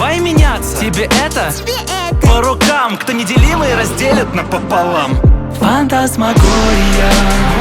давай меняться. Тебе это по рукам, кто неделимый разделит напополам. Фантасмагория.